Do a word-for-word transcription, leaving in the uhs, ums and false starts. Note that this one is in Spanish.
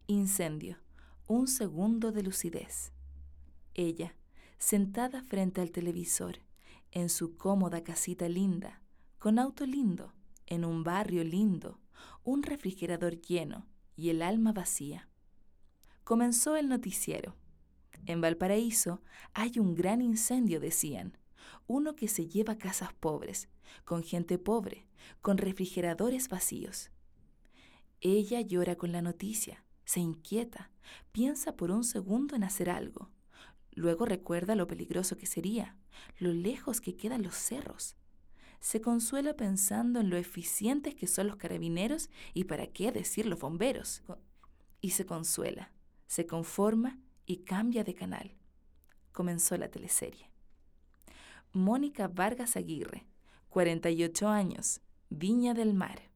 Incendio. Un segundo de lucidez. Ella, sentada frente al televisor, en su cómoda casita linda, con auto lindo, en un barrio lindo, un refrigerador lleno y el alma vacía. Comenzó el noticiero. En Valparaíso hay un gran incendio, decían. Uno que se lleva a casas pobres, con gente pobre, con refrigeradores vacíos. Ella llora con la noticia, se inquieta, piensa por un segundo en hacer algo. Luego recuerda lo peligroso que sería, lo lejos que quedan los cerros. Se consuela pensando en lo eficientes que son los carabineros y para qué decir los bomberos. Y se consuela, se conforma y cambia de canal. Comenzó la teleserie. Mónica Vargas Aguirre, cuarenta y ocho años, Viña del Mar.